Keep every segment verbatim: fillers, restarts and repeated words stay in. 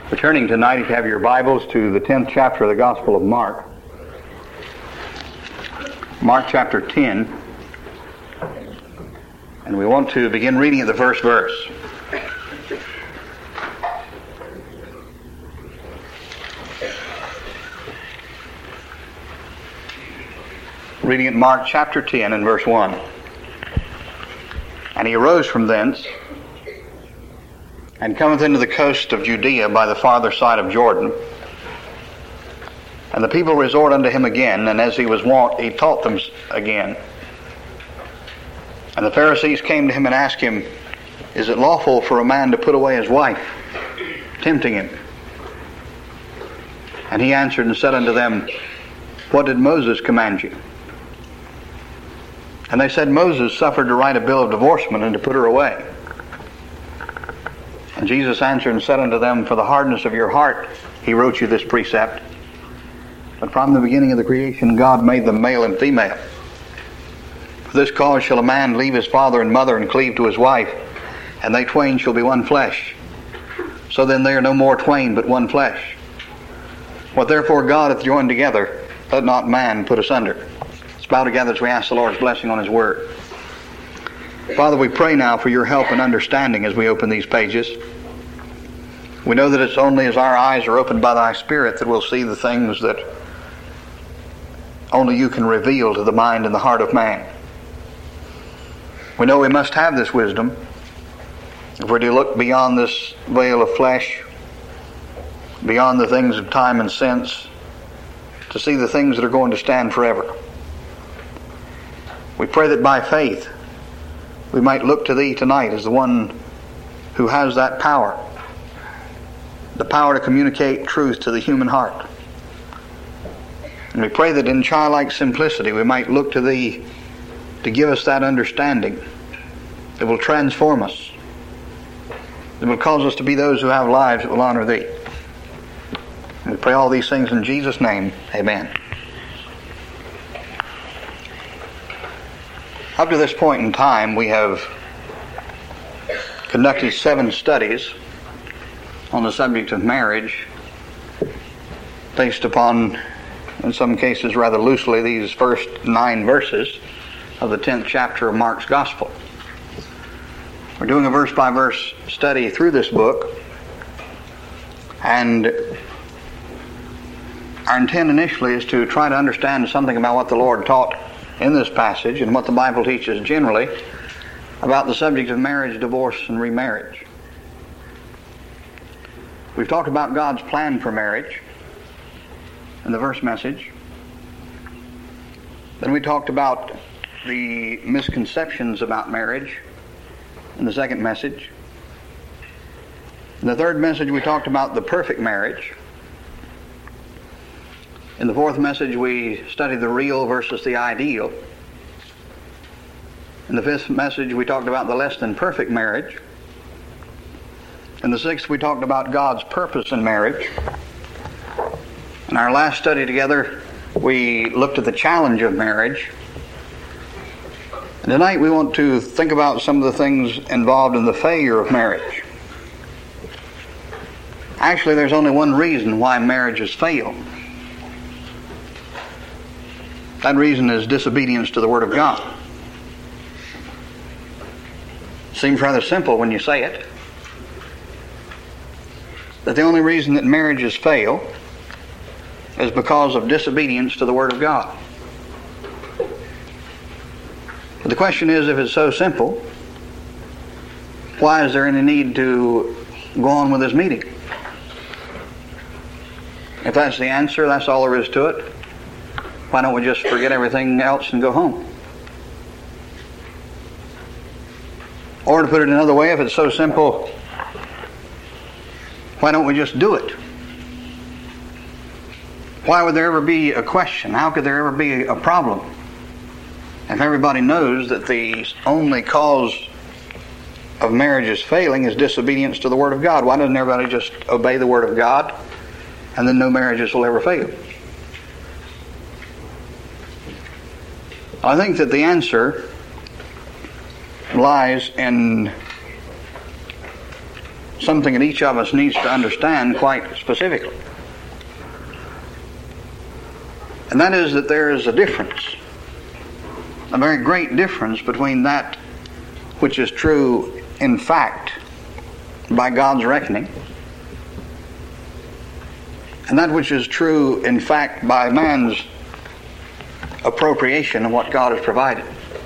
We're turning tonight, if you have your Bibles, to the tenth chapter of the Gospel of Mark. Mark chapter ten. And we want to begin reading at the first verse. Reading at Mark chapter ten and verse one. And he arose from thence, and cometh into the coast of Judea by the farther side of Jordan. And the people resort unto him again, and as he was wont, he taught them again. And the Pharisees came to him and asked him, Is it lawful for a man to put away his wife? Tempting him. And he answered and said unto them, What did Moses command you? And they said, Moses suffered to write a bill of divorcement and to put her away. And Jesus answered and said unto them, For the hardness of your heart he wrote you this precept. But from the beginning of the creation God made them male and female. For this cause shall a man leave his father and mother and cleave to his wife, and they twain shall be one flesh. So then they are no more twain but one flesh. What therefore God hath joined together, let not man put asunder. Let's bow together as we ask the Lord's blessing on his word. Father, we pray now for your help and understanding as we open these pages. We know that it's only as our eyes are opened by thy Spirit that we'll see the things that only you can reveal to the mind and the heart of man. We know we must have this wisdom if we're to look beyond this veil of flesh, beyond the things of time and sense, to see the things that are going to stand forever. We pray that by faith we might look to thee tonight as the one who has that power, the power to communicate truth to the human heart. And we pray that in childlike simplicity we might look to thee to give us that understanding that will transform us, that will cause us to be those who have lives that will honor thee. And we pray all these things in Jesus' name. Amen. Up to this point in time, we have conducted seven studies on the subject of marriage, based upon, in some cases rather loosely, these first nine verses of the tenth chapter of Mark's Gospel. We're doing a verse-by-verse study through this book, and our intent initially is to try to understand something about what the Lord taught in this passage and what the Bible teaches generally about the subject of marriage, divorce, and remarriage. We've talked about God's plan for marriage in the first message. Then we talked about the misconceptions about marriage in the second message. In the third message we talked about the perfect marriage. In the fourth message, we studied the real versus the ideal. In the fifth message, we talked about the less than perfect marriage. In the sixth, we talked about God's purpose in marriage. In our last study together, we looked at the challenge of marriage. And tonight, we want to think about some of the things involved in the failure of marriage. Actually, there's only one reason why marriages fail. That reason is disobedience to the Word of God. Seems rather simple when you say it. That the only reason that marriages fail is because of disobedience to the Word of God. But the question is, if it's so simple, why is there any need to go on with this meeting? If that's the answer, that's all there is to it. Why don't we just forget everything else and go home? Or to put it another way, if it's so simple, why don't we just do it? Why would there ever be a question? How could there ever be a problem? If everybody knows that the only cause of marriage's failing is disobedience to the Word of God, why doesn't everybody just obey the Word of God, and then no marriages will ever fail? I think that the answer lies in something that each of us needs to understand quite specifically. And that is that there is a difference, a very great difference between that which is true in fact by God's reckoning and that which is true in fact by man's appropriation of what God has provided.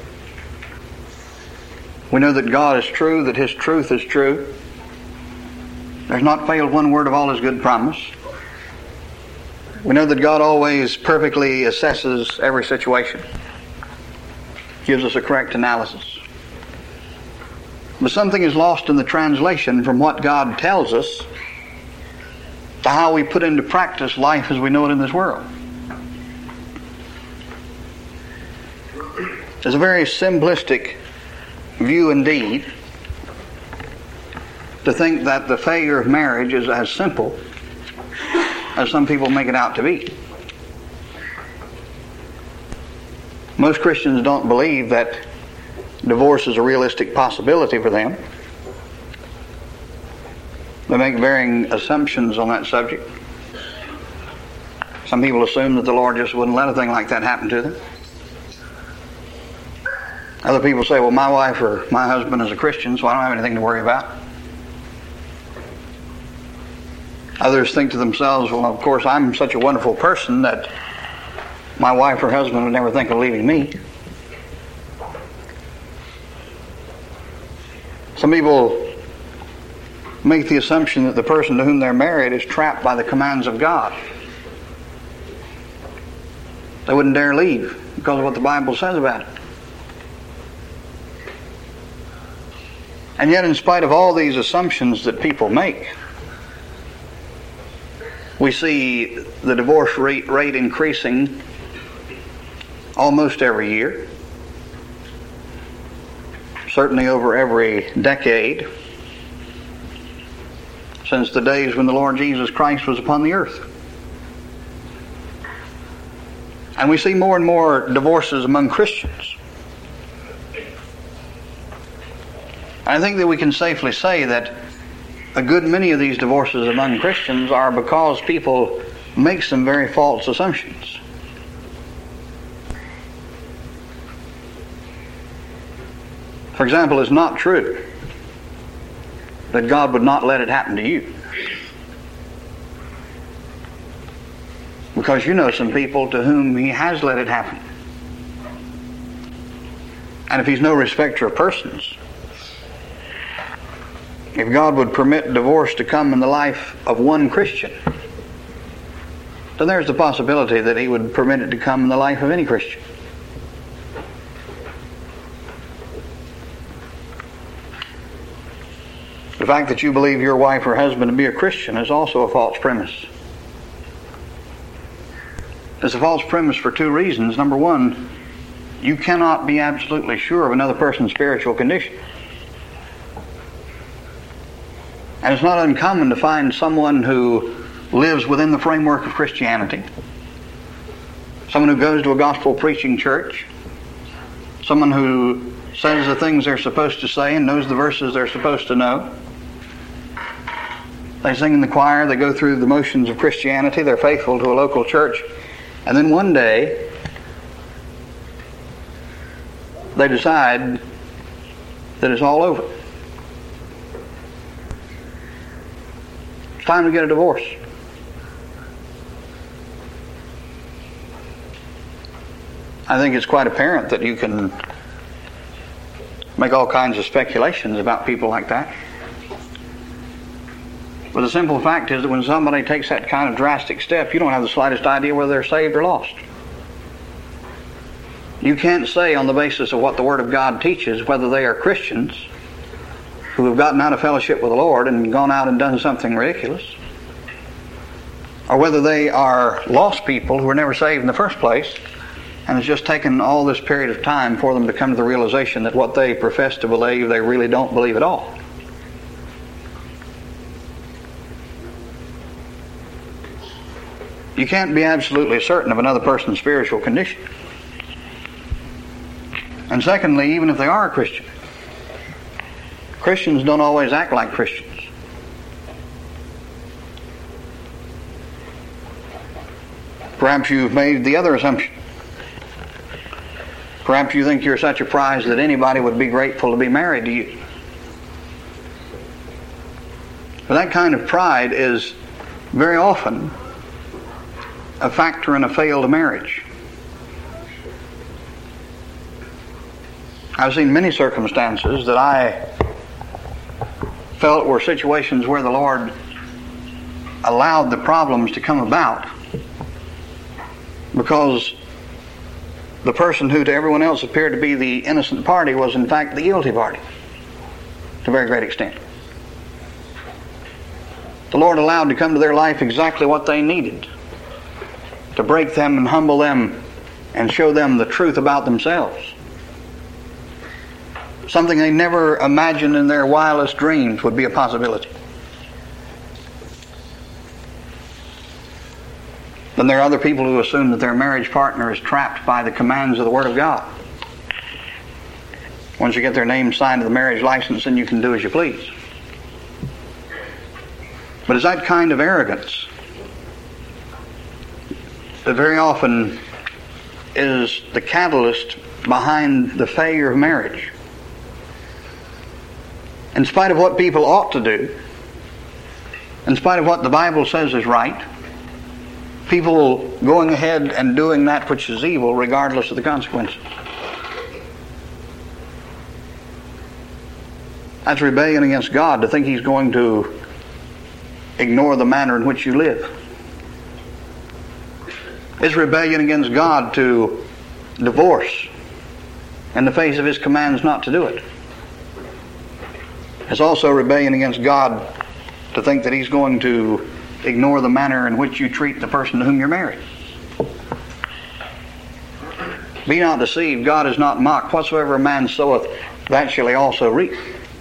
We know that God is true, that His truth is true. There's not failed one word of all His good promise. We know that God always perfectly assesses every situation, gives us a correct analysis. But something is lost in the translation from what God tells us to how we put into practice life as we know it in this world. It's a very simplistic view indeed to think that the failure of marriage is as simple as some people make it out to be. Most Christians don't believe that divorce is a realistic possibility for them. They make varying assumptions on that subject. Some people assume that the Lord just wouldn't let a thing like that happen to them. Other people say, well, my wife or my husband is a Christian, so I don't have anything to worry about. Others think to themselves, well, of course, I'm such a wonderful person that my wife or husband would never think of leaving me. Some people make the assumption that the person to whom they're married is trapped by the commands of God. They wouldn't dare leave because of what the Bible says about it. And yet, in spite of all these assumptions that people make, we see the divorce rate, rate increasing almost every year, certainly over every decade, since the days when the Lord Jesus Christ was upon the earth. And we see more and more divorces among Christians. I think that we can safely say that a good many of these divorces among Christians are because people make some very false assumptions. For example, it's not true that God would not let it happen to you. Because you know some people to whom He has let it happen. And if He's no respecter of persons, if God would permit divorce to come in the life of one Christian, then there's the possibility that He would permit it to come in the life of any Christian. The fact that you believe your wife or husband to be a Christian is also a false premise. It's a false premise for two reasons. Number one, you cannot be absolutely sure of another person's spiritual condition. And it's not uncommon to find someone who lives within the framework of Christianity, someone who goes to a gospel preaching church, someone who says the things they're supposed to say and knows the verses they're supposed to know. They sing in the choir, they go through the motions of Christianity, they're faithful to a local church, and then one day they decide that it's all over. It's time to get a divorce. I think it's quite apparent that you can make all kinds of speculations about people like that. But the simple fact is that when somebody takes that kind of drastic step, you don't have the slightest idea whether they're saved or lost. You can't say on the basis of what the Word of God teaches whether they are Christians who have gotten out of fellowship with the Lord and gone out and done something ridiculous, or whether they are lost people who were never saved in the first place, and it's just taken all this period of time for them to come to the realization that what they profess to believe, they really don't believe at all. You can't be absolutely certain of another person's spiritual condition. And secondly, even if they are a Christian, Christians don't always act like Christians. Perhaps you've made the other assumption. Perhaps you think you're such a prize that anybody would be grateful to be married to you. But that kind of pride is very often a factor in a failed marriage. I've seen many circumstances that I felt were situations where the Lord allowed the problems to come about because the person who to everyone else appeared to be the innocent party was in fact the guilty party to a very great extent. The Lord allowed to come to their life exactly what they needed to break them and humble them and show them the truth about themselves. Something they never imagined in their wildest dreams would be a possibility. Then there are other people who assume that their marriage partner is trapped by the commands of the Word of God. Once you get their name signed to the marriage license, then you can do as you please. But it's that kind of arrogance that very often is the catalyst behind the failure of marriage. In spite of what people ought to do, in spite of what the Bible says is right, people going ahead and doing that which is evil regardless of the consequences. That's rebellion against God, to think He's going to ignore the manner in which you live. It's rebellion against God to divorce in the face of His commands not to do it. It's also rebellion against God to think that He's going to ignore the manner in which you treat the person to whom you're married. Be not deceived, God is not mocked. Whatsoever a man soweth, that shall he also reap.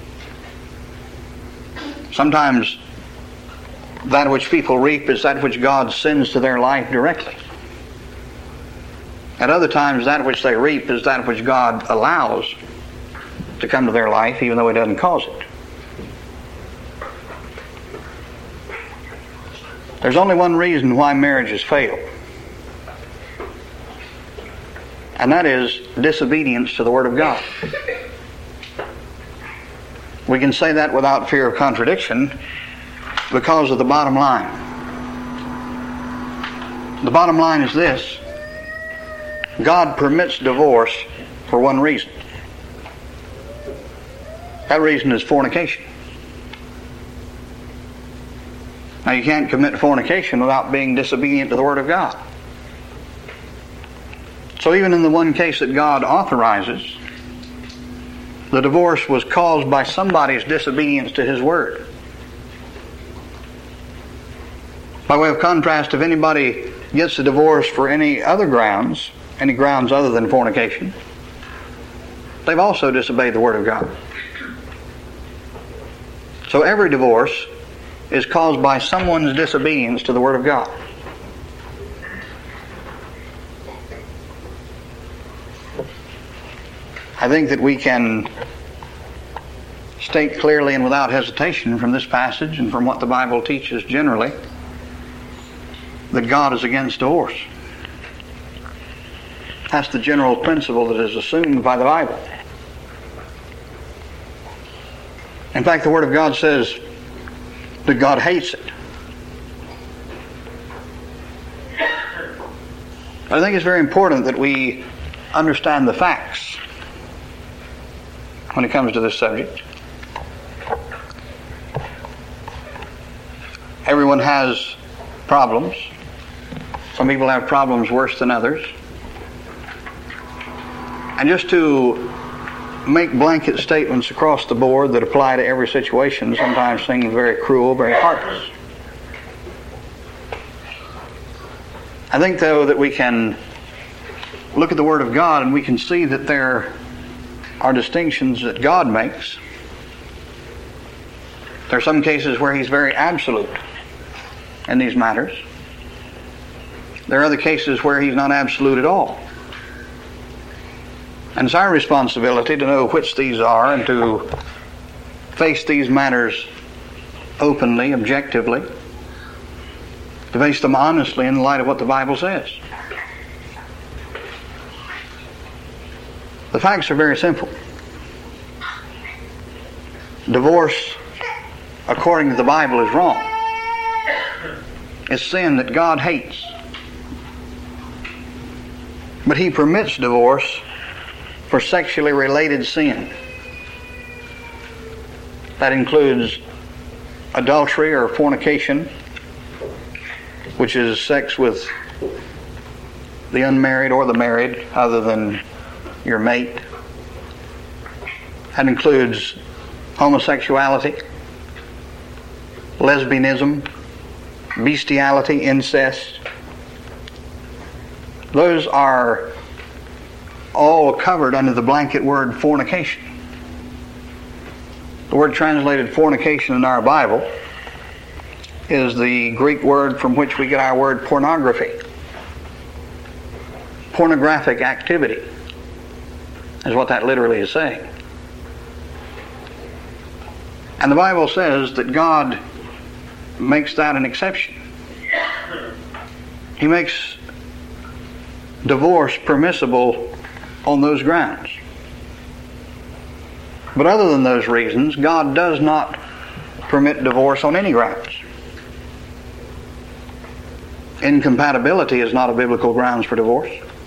Sometimes that which people reap is that which God sends to their life directly. At other times, that which they reap is that which God allows to come to their life, even though He doesn't cause it. There's only one reason why marriages fail, and that is disobedience to the Word of God. We can say that without fear of contradiction because of the bottom line. The bottom line is this: God permits divorce for one reason. That reason is fornication. Now, you can't commit fornication without being disobedient to the Word of God. So even in the one case that God authorizes, the divorce was caused by somebody's disobedience to His Word. By way of contrast, if anybody gets a divorce for any other grounds, any grounds other than fornication, they've also disobeyed the Word of God. So every divorce is caused by someone's disobedience to the Word of God. I think that we can state clearly and without hesitation from this passage and from what the Bible teaches generally that God is against divorce. That's the general principle that is assumed by the Bible. In fact, the Word of God says that God hates it. I think it's very important that we understand the facts when it comes to this subject. Everyone has problems. Some people have problems worse than others. And just to make blanket statements across the board that apply to every situation sometimes seems very cruel, very heartless. I think, though, that we can look at the Word of God and we can see that there are distinctions that God makes. There are some cases where He's very absolute in these matters. There are other cases where He's not absolute at all. And it's our responsibility to know which these are and to face these matters openly, objectively, to face them honestly in the light of what the Bible says. The facts are very simple. Divorce, according to the Bible, is wrong. It's sin that God hates. But He permits divorce for sexually related sin. That includes adultery or fornication, which is sex with the unmarried or the married other than your mate. That includes homosexuality, lesbianism, bestiality, incest. Those are all covered under the blanket word fornication. The word translated fornication in our Bible is the Greek word from which we get our word pornography. Pornographic activity is what that literally is saying. And the Bible says that God makes that an exception. He makes divorce permissible on those grounds. But other than those reasons, God does not permit divorce on any grounds. Incompatibility is not a biblical grounds for divorce.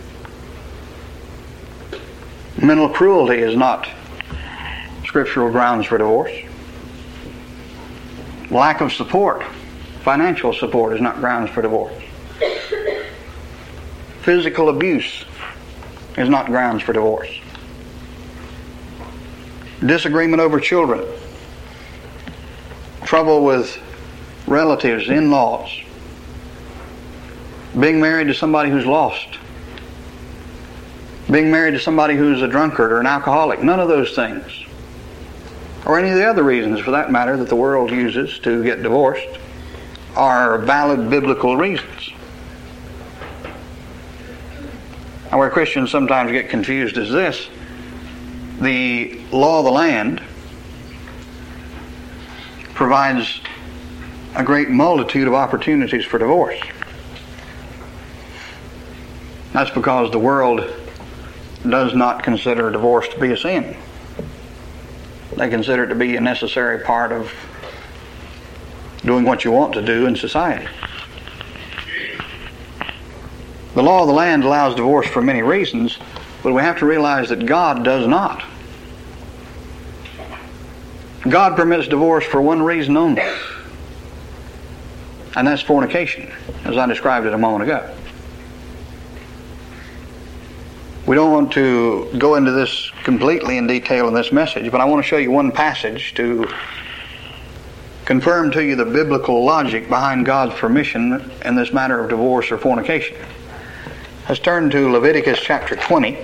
Mental cruelty is not scriptural grounds for divorce. Lack of support, financial support, is not grounds for divorce. Physical abuse is not grounds for divorce. Disagreement over children, trouble with relatives, in-laws, being married to somebody who's lost, being married to somebody who's a drunkard or an alcoholic, none of those things, or any of the other reasons for that matter that the world uses to get divorced, are valid biblical reasons. Now, where Christians sometimes get confused is this: the law of the land provides a great multitude of opportunities for divorce. That's because the world does not consider divorce to be a sin. They consider it to be a necessary part of doing what you want to do in society. The law of the land allows divorce for many reasons, but we have to realize that God does not. God permits divorce for one reason only, and that's fornication, as I described it a moment ago. We don't want to go into this completely in detail in this message, but I want to show you one passage to confirm to you the biblical logic behind God's permission in this matter of divorce or fornication. Let's turn to Leviticus chapter twenty.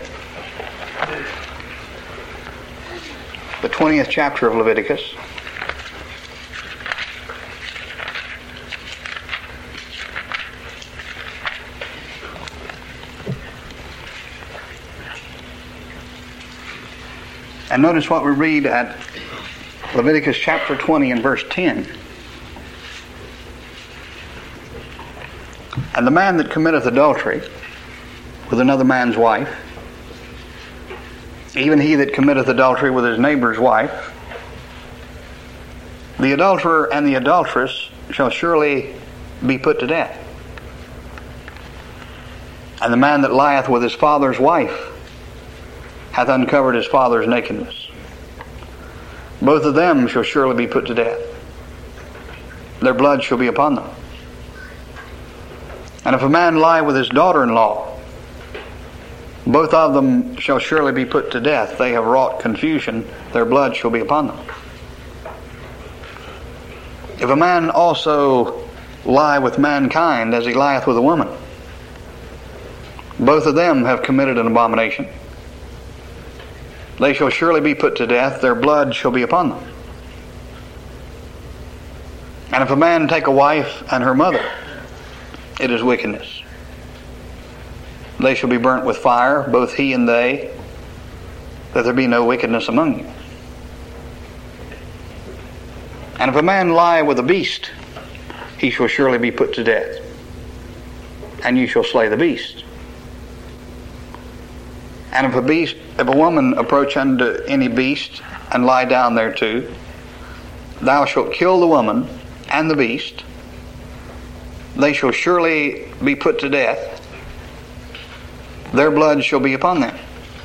The twentieth chapter of Leviticus. And notice what we read at Leviticus chapter twenty and verse ten. And the man that committeth adultery with another man's wife, even he that committeth adultery with his neighbor's wife, the adulterer and the adulteress shall surely be put to death. And the man that lieth with his father's wife hath uncovered his father's nakedness. Both of them shall surely be put to death. Their blood shall be upon them. And if a man lie with his daughter-in-law, both of them shall surely be put to death. They have wrought confusion. Their blood shall be upon them. If a man also lie with mankind as he lieth with a woman, both of them have committed an abomination. They shall surely be put to death. Their blood shall be upon them. And if a man take a wife and her mother, it is wickedness. They shall be burnt with fire, both he and they, that there be no wickedness among you. And if a man lie with a beast, he shall surely be put to death. and you shall slay the beast. And if a beast, if a woman approach unto any beast and lie down thereto, thou shalt kill the woman and the beast. They shall surely be put to death. Their blood shall be upon them.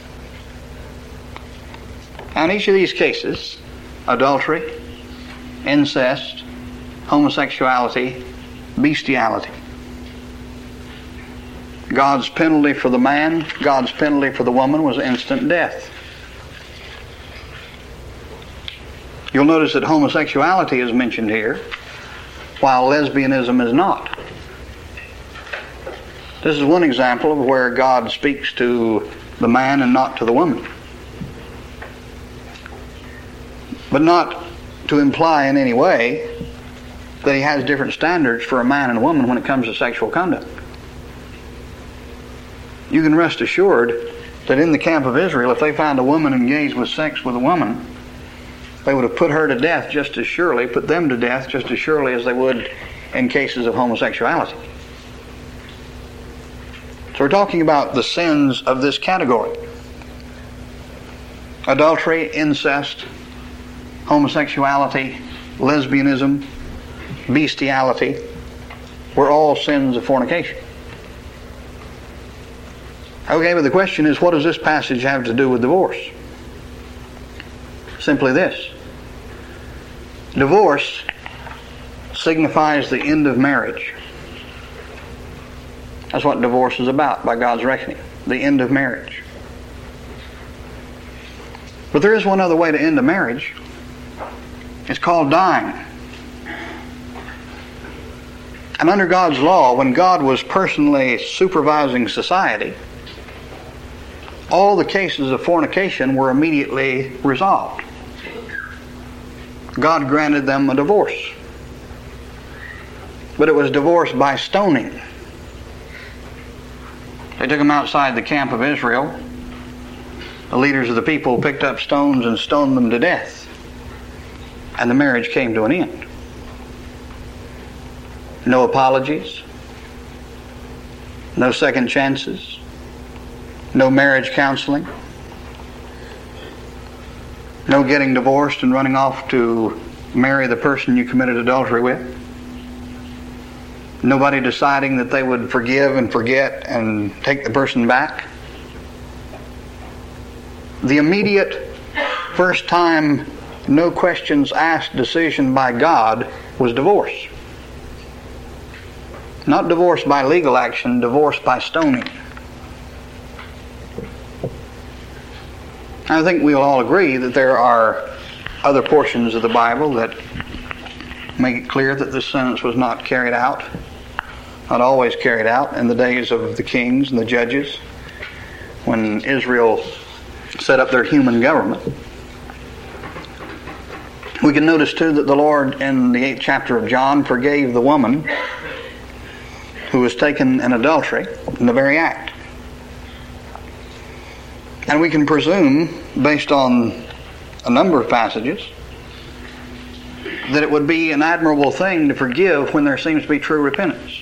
And each of these cases, adultery, incest, homosexuality, bestiality, God's penalty for the man, God's penalty for the woman was instant death. You'll notice that homosexuality is mentioned here, while lesbianism is not. This is one example of where God speaks to the man and not to the woman. But not to imply in any way that he has different standards for a man and a woman when it comes to sexual conduct. You can rest assured that in the camp of Israel, if they found a woman engaged with sex with a woman, they would have put her to death just as surely, put them to death just as surely as they would in cases of homosexuality. So we're talking about the sins of this category. Adultery, incest, homosexuality, lesbianism, bestiality were all sins of fornication. Okay, but the question is, what does this passage have to do with divorce? Simply this. Divorce signifies the end of marriage. That's what divorce is about, by God's reckoning. The end of marriage. But there is one other way to end a marriage. It's called dying. And under God's law, when God was personally supervising society, all the cases of fornication were immediately resolved. God granted them a divorce. But it was divorce by stoning. They took them outside the camp of Israel. The leaders of the people picked up stones and stoned them to death. And the marriage came to an end. No apologies. No second chances. No marriage counseling. No getting divorced and running off to marry the person you committed adultery with. Nobody deciding that they would forgive and forget and take the person back. The immediate, first time, no questions asked decision by God was divorce. Not divorce by legal action, divorce by stoning. I think we'll all agree that there are other portions of the Bible that make it clear that this sentence was not carried out, not always carried out, in the days of the kings and the judges, when Israel set up their human government. We can notice too that the Lord in the eighth chapter of John forgave the woman who was taken in adultery in the very act. And we can presume, based on a number of passages, that it would be an admirable thing to forgive when there seems to be true repentance.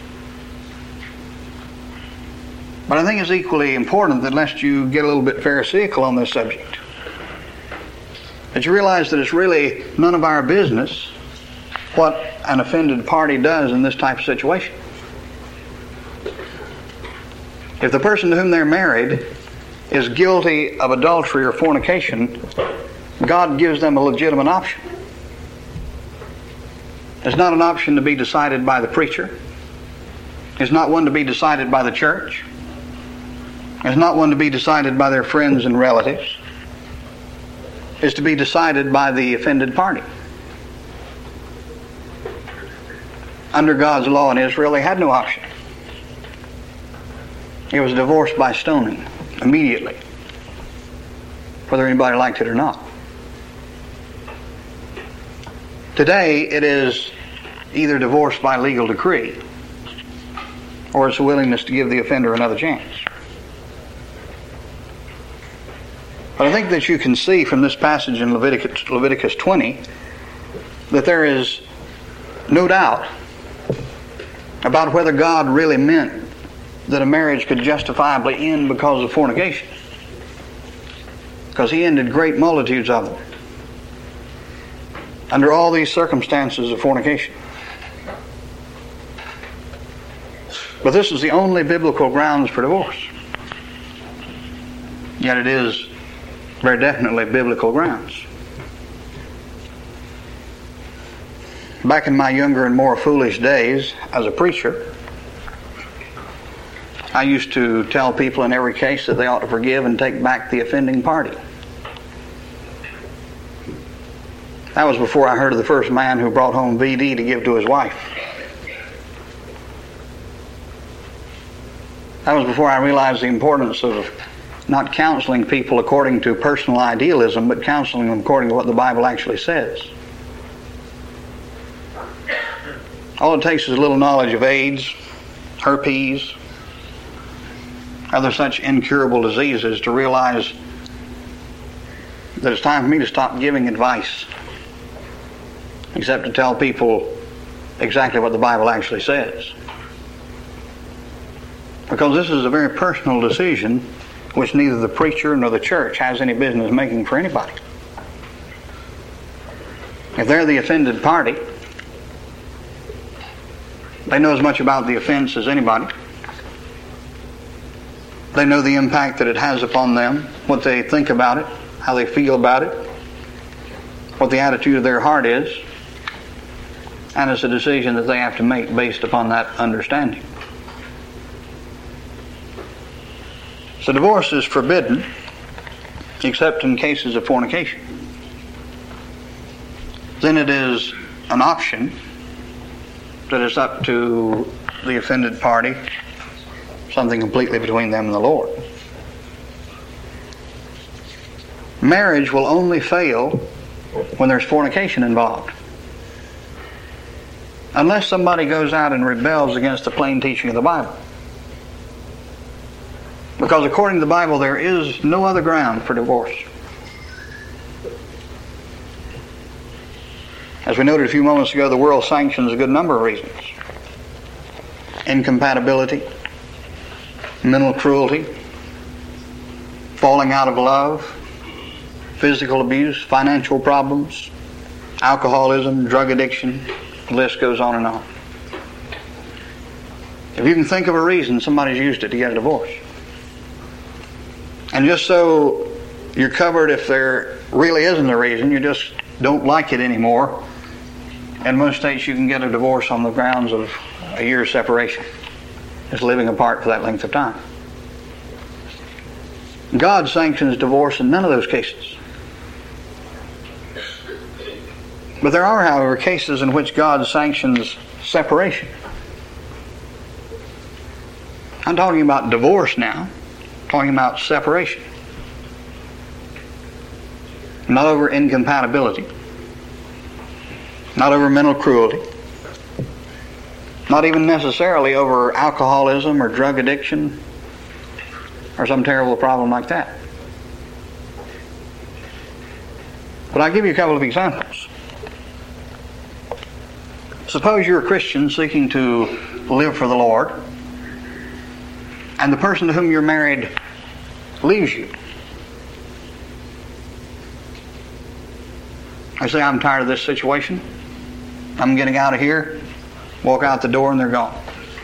But I think it's equally important that lest you get a little bit pharisaical on this subject, that you realize that it's really none of our business what an offended party does in this type of situation. If the person to whom they're married is guilty of adultery or fornication, God gives them a legitimate option. It's not an option to be decided by the preacher. It's not one to be decided by the church. It's not one to be decided by their friends and relatives. It's to be decided by the offended party. Under God's law in Israel, they had no option. It was divorce by stoning, immediately, whether anybody liked it or not. Today, it is either divorce by legal decree, or it's a willingness to give the offender another chance. But I think that you can see from this passage in Leviticus, Leviticus twenty that there is no doubt about whether God really meant that a marriage could justifiably end because of fornication. Because He ended great multitudes of them under all these circumstances of fornication. But this is the only biblical grounds for divorce. Yet it is very definitely biblical grounds. Back in my younger and more foolish days as a preacher, I used to tell people in every case that they ought to forgive and take back the offending party. That was before I heard of the first man who brought home V D to give to his wife. That was before I realized the importance of not counseling people according to personal idealism, but counseling them according to what the Bible actually says. All it takes is a little knowledge of AIDS, herpes, other such incurable diseases to realize that it's time for me to stop giving advice, except to tell people exactly what the Bible actually says. Because this is a very personal decision which neither the preacher nor the church has any business making for anybody. If they're the offended party, they know as much about the offense as anybody. They know the impact that it has upon them, what they think about it, how they feel about it, what the attitude of their heart is, and it's a decision that they have to make based upon that understanding. So divorce is forbidden except in cases of fornication. Then it is an option that is up to the offended party, something completely between them and the Lord. Marriage will only fail when there's fornication involved. Unless somebody goes out and rebels against the plain teaching of the Bible. Because according to the Bible, there is no other ground for divorce. As we noted a few moments ago, the world sanctions a good number of reasons. Incompatibility, mental cruelty, falling out of love, physical abuse, financial problems, alcoholism, drug addiction, the list goes on and on. If you can think of a reason, somebody's used it to get a divorce. And just so you're covered if there really isn't a reason, you just don't like it anymore. In most states you can get a divorce on the grounds of a year's separation. Just living apart for that length of time. God sanctions divorce in none of those cases. But there are, however, cases in which God sanctions separation. I'm talking about divorce now. I'm talking about separation. Not over incompatibility. Not over mental cruelty. Not even necessarily over alcoholism or drug addiction or some terrible problem like that. But I'll give you a couple of examples. Suppose you're a Christian seeking to live for the Lord, and the person to whom you're married leaves you. I say, I'm tired of this situation. I'm getting out of here. Walk out the door and they're gone.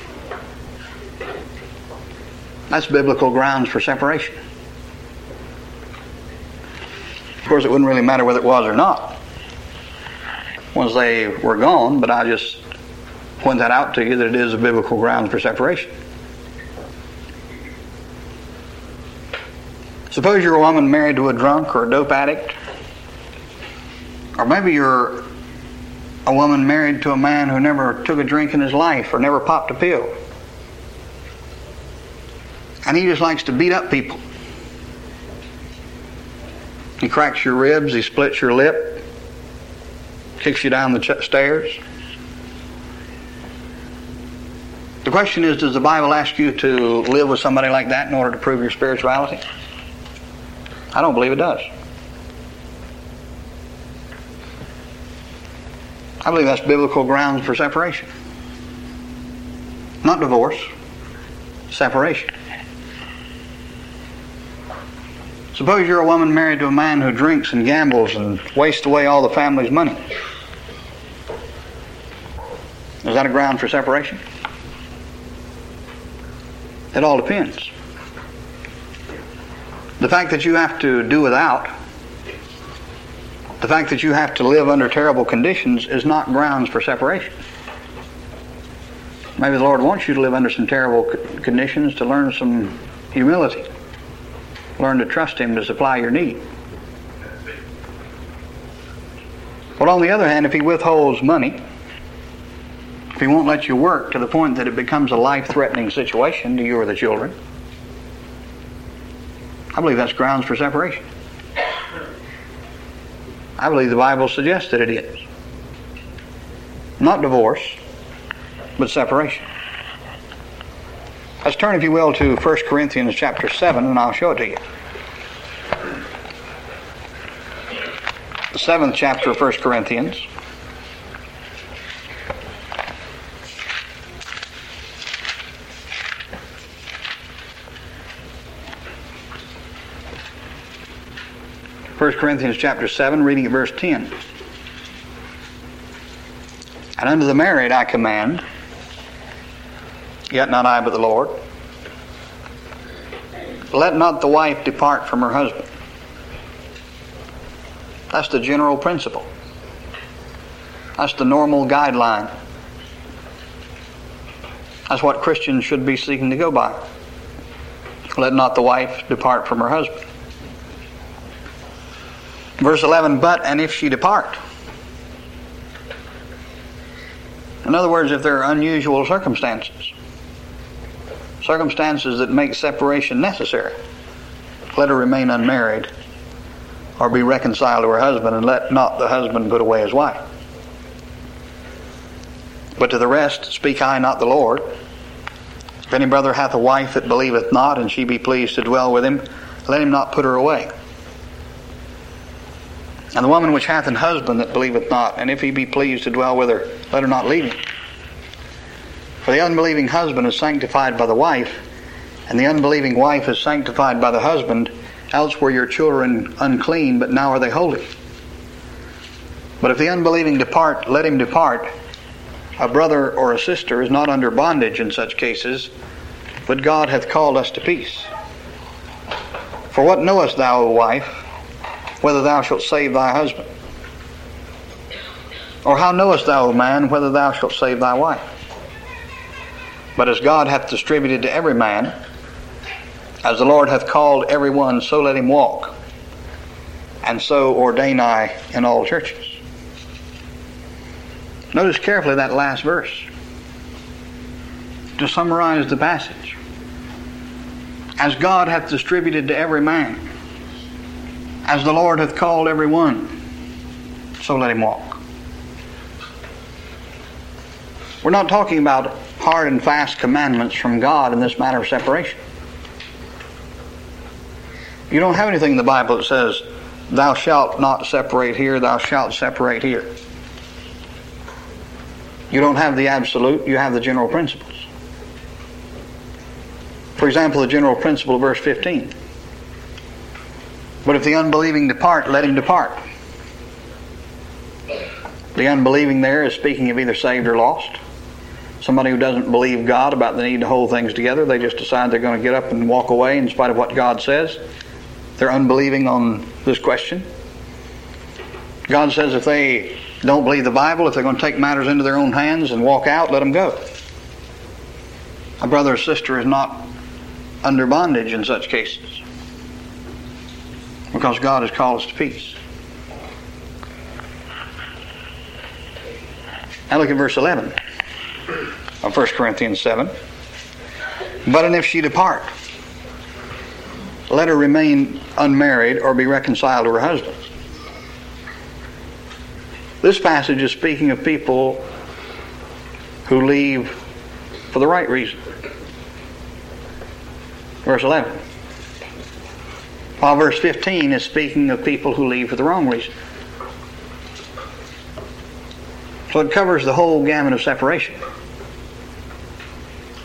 That's biblical grounds for separation. Of course, it wouldn't really matter whether it was or not once they were gone, but I just point that out to you that it is a biblical ground for separation. Suppose you're a woman married to a drunk or a dope addict, or maybe you're a woman married to a man who never took a drink in his life or never popped a pill, and he just likes to beat up people. He cracks your ribs, he splits your lip, kicks you down the ch- stairs. The question is, does the Bible ask you to live with somebody like that in order to prove your spirituality? I don't believe it does. I believe that's biblical grounds for separation. Not divorce, separation. Suppose you're a woman married to a man who drinks and gambles and wastes away all the family's money. Is that a ground for separation? It all depends. The fact that you have to do without, the fact that you have to live under terrible conditions is not grounds for separation. Maybe the Lord wants you to live under some terrible conditions to learn some humility. Learn to trust Him to supply your need. But on the other hand, if He withholds money, if He won't let you work to the point that it becomes a life-threatening situation to you or the children, I believe that's grounds for separation. I believe the Bible suggests that it is. Not divorce, but separation. Let's turn, if you will, to First Corinthians chapter seven, and I'll show it to you. The seventh chapter of First Corinthians. First Corinthians chapter seven, reading at verse ten. And unto the married I command, yet not I but the Lord, let not the wife depart from her husband. That's the general principle. That's the normal guideline. That's what Christians should be seeking to go by. Let not the wife depart from her husband. Verse eleven, but and if she depart. In other words, if there are unusual circumstances, circumstances that make separation necessary, let her remain unmarried or be reconciled to her husband, and let not the husband put away his wife. But to the rest speak I, not the Lord. If any brother hath a wife that believeth not, and she be pleased to dwell with him, let him not put her away. And the woman which hath an husband that believeth not, and if he be pleased to dwell with her, let her not leave him. For the unbelieving husband is sanctified by the wife, and the unbelieving wife is sanctified by the husband. Else were your children unclean, but now are they holy. But if the unbelieving depart, let him depart. A brother or a sister is not under bondage in such cases, but God hath called us to peace. For what knowest thou, O wife, whether thou shalt save thy husband? Or how knowest thou, O man, whether thou shalt save thy wife? But as God hath distributed to every man, as the Lord hath called every one, so let him walk. And so ordain I in all churches. Notice carefully that last verse. To summarize the passage. As God hath distributed to every man, as the Lord hath called every one, so let him walk. We're not talking about hard and fast commandments from God in this matter of separation. You don't have anything in the Bible that says, thou shalt not separate here, thou shalt separate here. You don't have the absolute, you have the general principles. For example, the general principle of verse fifteen. But if the unbelieving depart, let him depart. The unbelieving there is speaking of either saved or lost. Somebody who doesn't believe God about the need to hold things together. They just decide they're going to get up and walk away in spite of what God says. They're unbelieving on this question. God says if they don't believe the Bible, if they're going to take matters into their own hands and walk out, let them go. A brother or sister is not under bondage in such cases, because God has called us to peace. Now look at verse eleven of First Corinthians seven. But and if she depart, let her remain unmarried or be reconciled to her husband. This passage is speaking of people who leave for the right reason. Verse eleven. While verse fifteen is speaking of people who leave for the wrong reason. So it covers the whole gamut of separation.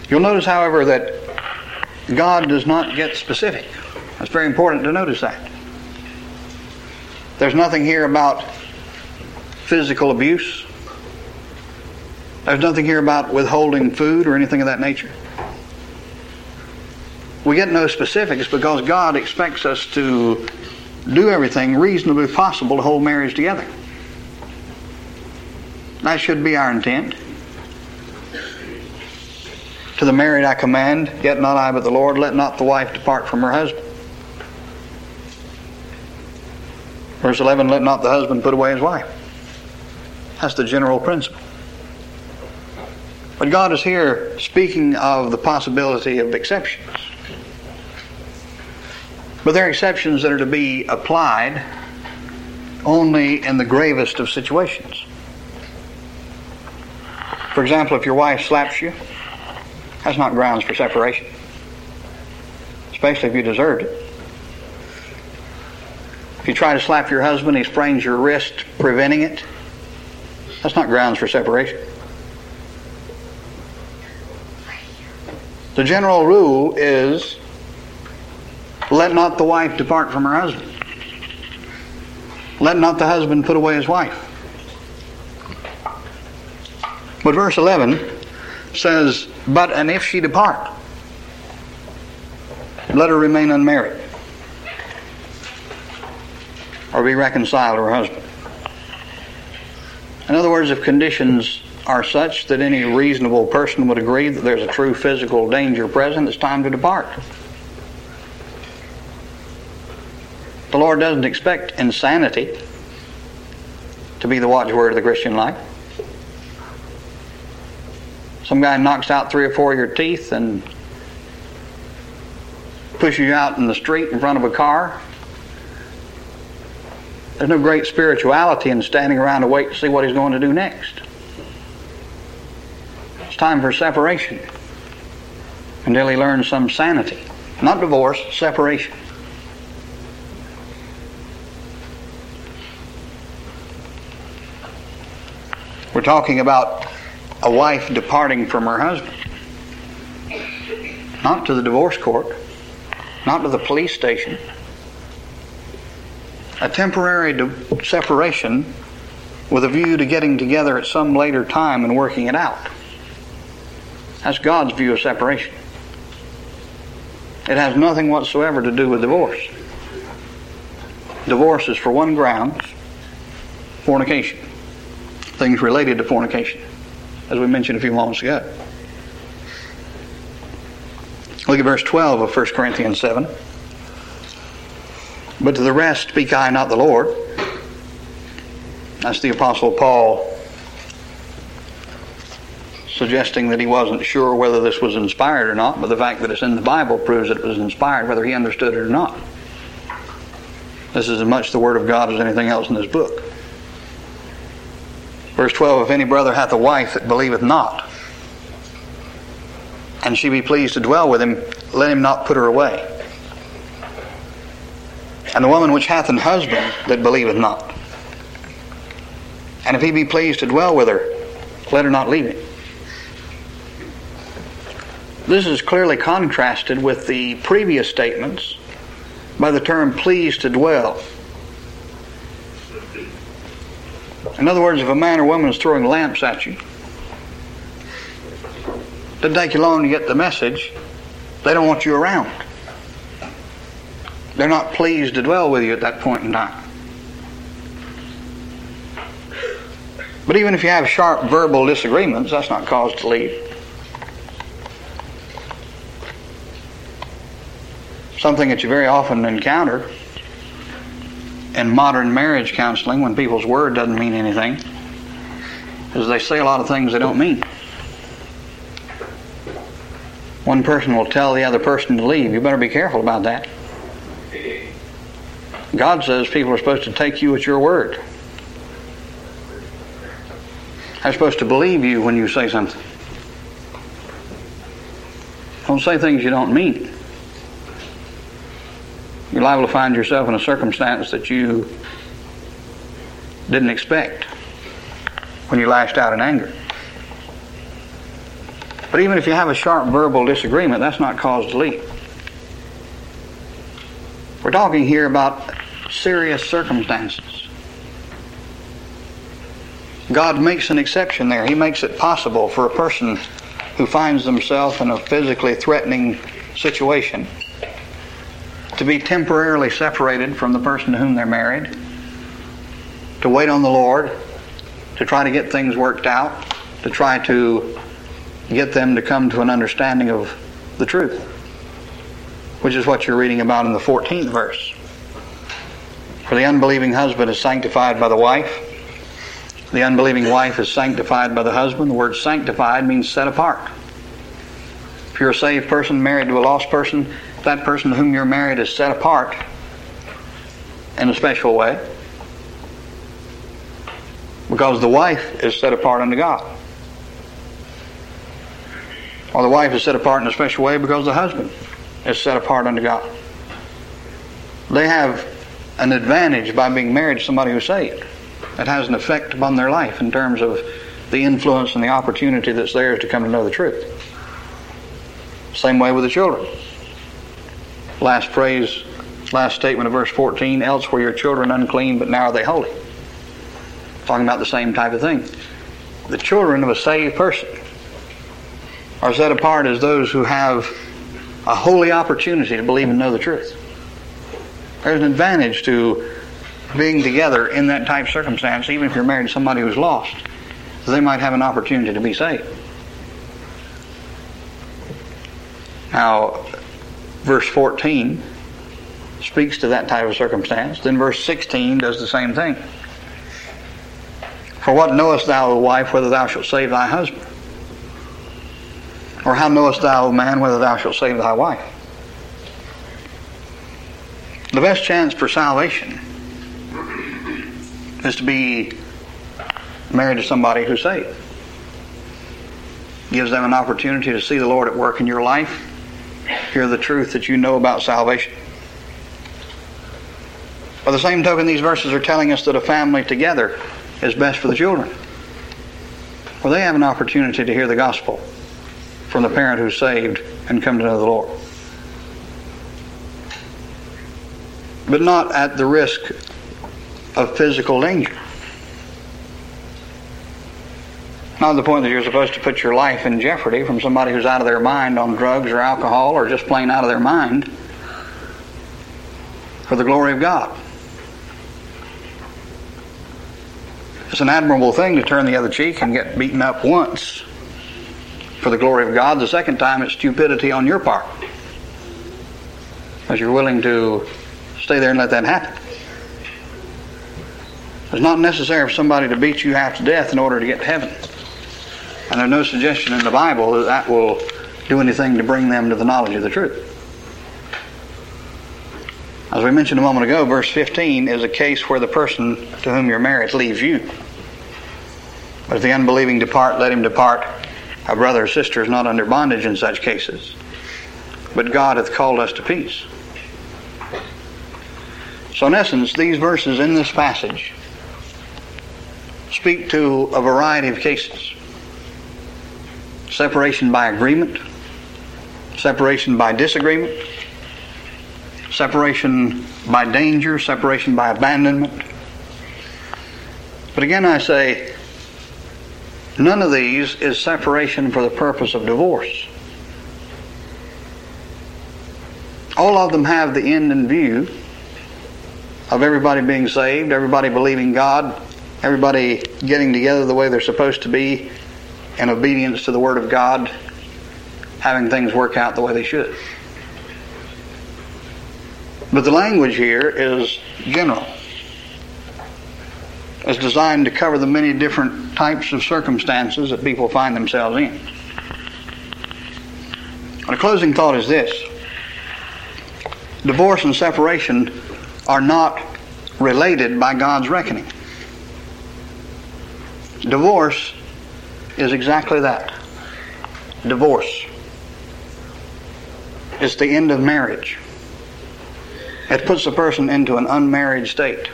You'll notice, however, that God does not get specific. It's very important to notice that. There's nothing here about physical abuse. There's nothing here about withholding food or anything of that nature. We get no specifics because God expects us to do everything reasonably possible to hold marriage together. That should be our intent. To the married I command, yet not I but the Lord, let not the wife depart from her husband. Verse eleven, let not the husband put away his wife. That's the general principle. But God is here speaking of the possibility of exceptions. But there are exceptions that are to be applied only in the gravest of situations. For example, if your wife slaps you, that's not grounds for separation, especially if you deserved it. If you try to slap your husband, he sprains your wrist preventing it, that's not grounds for separation. The general rule is, let not the wife depart from her husband. Let not the husband put away his wife. But verse eleven says, but and if she depart, let her remain unmarried, or be reconciled to her husband. In other words, if conditions are such that any reasonable person would agree that there's a true physical danger present, it's time to depart. The Lord doesn't expect insanity to be the watchword of the Christian life. Some guy knocks out three or four of your teeth and pushes you out in the street in front of a car. There's no great spirituality in standing around to wait to see what he's going to do next. It's time for separation until he learns some sanity. Not divorce, separation. We're talking about a wife departing from her husband. Not to the divorce court, not to the police station. A temporary de- separation with a view to getting together at some later time and working it out. That's God's view of separation. It has nothing whatsoever to do with divorce. Divorce is for one ground, fornication. Things related to fornication, as we mentioned a few moments ago. Look at verse twelve of First Corinthians seven. But to the rest speak I, not the Lord. That's the Apostle Paul suggesting that he wasn't sure whether this was inspired or not, but the fact that it's in the Bible proves that it was inspired, whether he understood it or not. This is as much the Word of God as anything else in this book. Verse twelve, if any brother hath a wife that believeth not, and she be pleased to dwell with him, let him not put her away. And the woman which hath an husband that believeth not, and if he be pleased to dwell with her, let her not leave him. This is clearly contrasted with the previous statements by the term pleased to dwell. In other words, if a man or woman is throwing lamps at you, it doesn't take you long to get the message. They don't want you around. They're not pleased to dwell with you at that point in time. But even if you have sharp verbal disagreements, that's not cause to leave. Something that you very often encounter in modern marriage counseling, when people's word doesn't mean anything, is they say a lot of things they don't mean. One person will tell the other person to leave. You better be careful about that. God says people are supposed to take you at your word. They're supposed to believe you when you say something. Don't say things you don't mean. You're liable to find yourself in a circumstance that you didn't expect when you lashed out in anger. But even if you have a sharp verbal disagreement, that's not cause to leave. We're talking here about serious circumstances. God makes an exception there. He makes it possible for a person who finds themselves in a physically threatening situation to be temporarily separated from the person to whom they're married, to wait on the Lord, to try to get things worked out, to try to get them to come to an understanding of the truth, which is what you're reading about in the fourteenth verse. For the unbelieving husband is sanctified by the wife. The unbelieving wife is sanctified by the husband. The word sanctified means set apart. If you're a saved person married to a lost person, that person to whom you're married is set apart in a special way, because the wife is set apart unto God. Or the wife is set apart in a special way because the husband is set apart unto God. They have an advantage by being married to somebody who's saved. It has an effect upon their life in terms of the influence and the opportunity that's theirs to come to know the truth. Same way with the children. Last phrase, last statement of verse fourteen, else were your children unclean, but now are they holy. Talking about the same type of thing. The children of a saved person are set apart as those who have a holy opportunity to believe and know the truth. There's an advantage to being together in that type of circumstance, even if you're married to somebody who's lost. So they might have an opportunity to be saved. Now, verse fourteen speaks to that type of circumstance. Then verse sixteen does the same thing. For what knowest thou, O wife, whether thou shalt save thy husband? Or how knowest thou, O man, whether thou shalt save thy wife? The best chance for salvation is to be married to somebody who's saved. Gives them an opportunity to see the Lord at work in your life, hear the truth that you know about salvation. By the same token, these verses are telling us that a family together is best for the children. Well, they have an opportunity to hear the gospel from the parent who's saved and come to know the Lord. But not at the risk of physical danger. Not to the point that you're supposed to put your life in jeopardy from somebody who's out of their mind on drugs or alcohol or just plain out of their mind for the glory of God. It's an admirable thing to turn the other cheek and get beaten up once for the glory of God. The second time, it's stupidity on your part, because you're willing to stay there and let that happen. It's not necessary for somebody to beat you half to death in order to get to heaven. And there's no suggestion in the Bible that that will do anything to bring them to the knowledge of the truth. As we mentioned a moment ago, verse fifteen is a case where the person to whom you're married leaves you. But if the unbelieving depart, let him depart. Our brother or sister is not under bondage in such cases, but God hath called us to peace. So in essence, these verses in this passage speak to a variety of cases. Separation by agreement, separation by disagreement, separation by danger, separation by abandonment. But again I say, none of these is separation for the purpose of divorce. All of them have the end in view of everybody being saved, everybody believing God, everybody getting together the way they're supposed to be in obedience to the Word of God, having things work out the way they should. But the language here is general. It's designed to cover the many different types of circumstances that people find themselves in. And a closing thought is this. Divorce and separation are not related by God's reckoning. Divorce is exactly that. Divorce. It's the end of marriage. It puts a person into an unmarried state.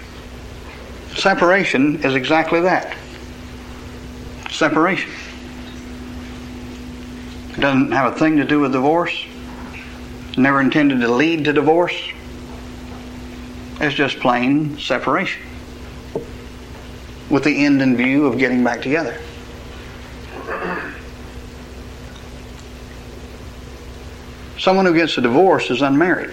Separation is exactly that. Separation. It doesn't have a thing to do with divorce. Never intended to lead to divorce. It's just plain separation, with the end in view of getting back together. Someone who gets a divorce is unmarried.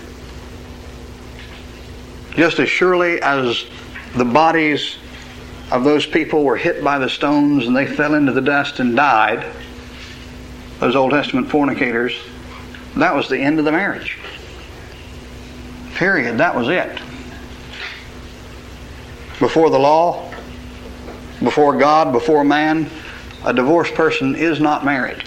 Just as surely as the bodies of those people were hit by the stones and they fell into the dust and died, those Old Testament fornicators, that was the end of the marriage. Period. That was it. Before the law, before God, before man, a divorced person is not married.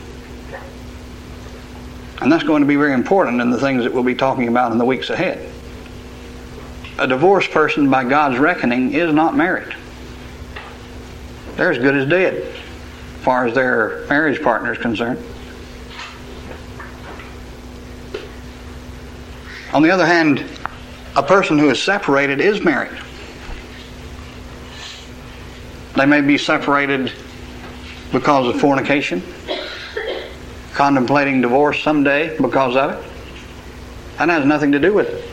And that's going to be very important in the things that we'll be talking about in the weeks ahead. A divorced person, by God's reckoning, is not married. They're as good as dead, as far as their marriage partner is concerned. On the other hand, a person who is separated is married. They may be separated because of fornication, contemplating divorce someday because of it. That has nothing to do with it.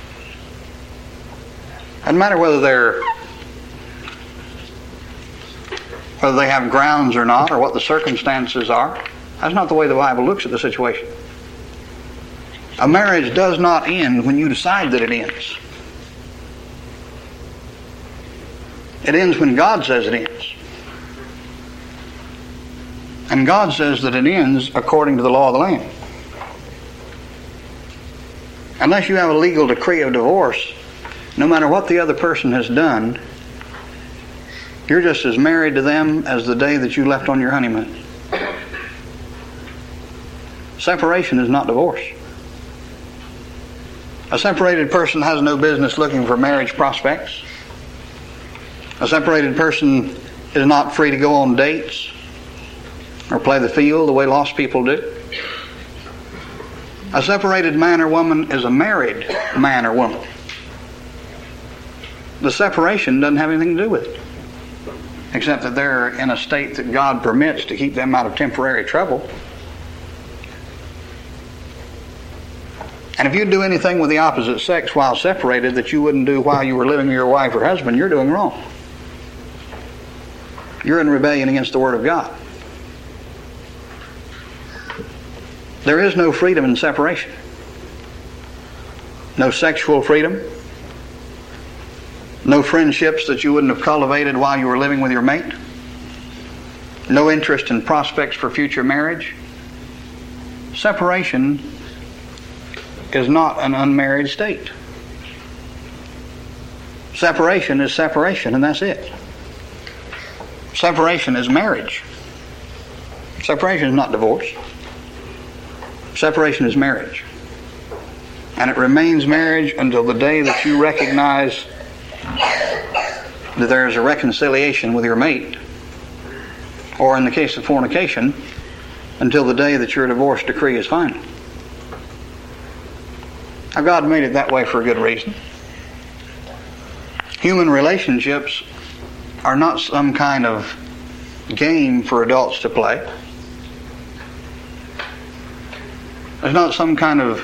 It doesn't matter whether they're whether they have grounds or not, or what the circumstances are. That's not the way the Bible looks at the situation. A marriage does not end when you decide that it ends. It ends when God says it ends. And God says that it ends according to the law of the land. Unless you have a legal decree of divorce, no matter what the other person has done, you're just as married to them as the day that you left on your honeymoon. Separation is not divorce. A separated person has no business looking for marriage prospects. A separated person is not free to go on dates or play the field the way lost people do. A separated man or woman is a married man or woman. The separation doesn't have anything to do with it, except that they're in a state that God permits to keep them out of temporary trouble. And if you do anything with the opposite sex while separated that you wouldn't do while you were living with your wife or husband, you're doing wrong. You're in rebellion against the Word of God. There is no freedom in separation. No sexual freedom. No friendships that you wouldn't have cultivated while you were living with your mate. No interest in prospects for future marriage. Separation is not an unmarried state. Separation is separation, and that's it. Separation is marriage. Separation is not divorce. Separation is marriage. And it remains marriage until the day that you recognize that there is a reconciliation with your mate, or in the case of fornication, until the day that your divorce decree is final. Now, God made it that way for a good reason. Human relationships are not some kind of game for adults to play. There's not some kind of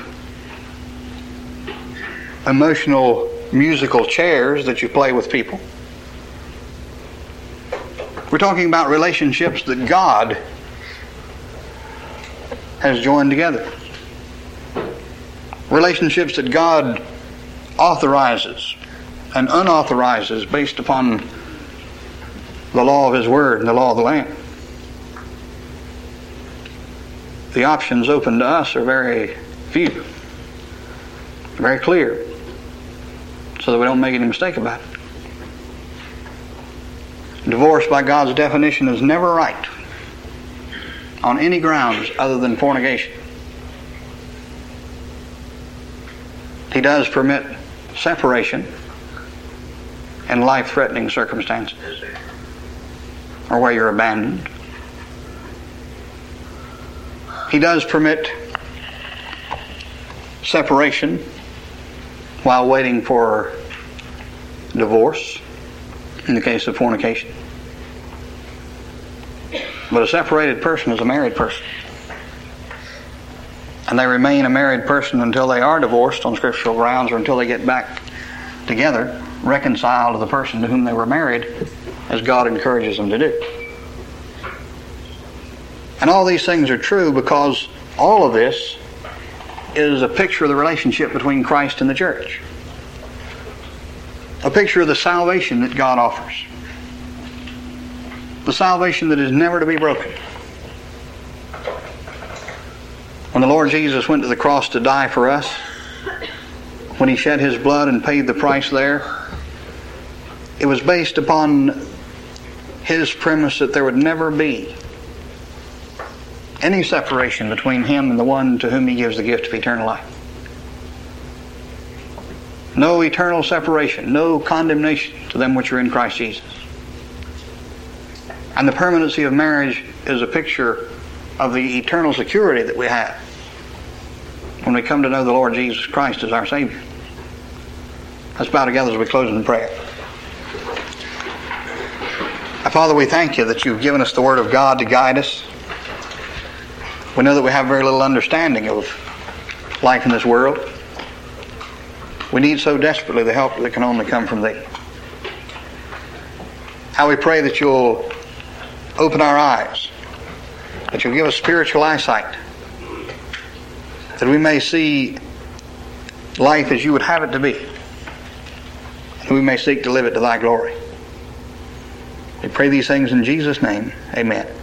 emotional musical chairs that you play with people. We're talking about relationships that God has joined together. Relationships that God authorizes and unauthorizes based upon the law of His Word and the law of the land. The options open to us are very few, very clear, so that we don't make any mistake about it. Divorce, by God's definition, is never right on any grounds other than fornication. He does permit separation in life-threatening circumstances, or where you're abandoned. He does permit separation while waiting for divorce in the case of fornication. But a separated person is a married person. and they remain a married person until they are divorced on scriptural grounds, or until they get back together, reconciled to the person to whom they were married, as God encourages them to do. And all these things are true because all of this is a picture of the relationship between Christ and the church. A picture of the salvation that God offers. The salvation that is never to be broken. When the Lord Jesus went to the cross to die for us, when He shed His blood and paid the price there, it was based upon His premise that there would never be any separation between Him and the one to whom He gives the gift of eternal life. No eternal separation, no condemnation to them which are in Christ Jesus. And the permanency of marriage is a picture of the eternal security that we have when we come to know the Lord Jesus Christ as our Savior. Let's bow together as we close in prayer. Our Father, we thank You that You've given us the Word of God to guide us. We know that we have very little understanding of life in this world. We need so desperately the help that can only come from Thee. How we pray that You'll open our eyes, that You'll give us spiritual eyesight, that we may see life as You would have it to be, and we may seek to live it to Thy glory. We pray these things in Jesus' name. Amen.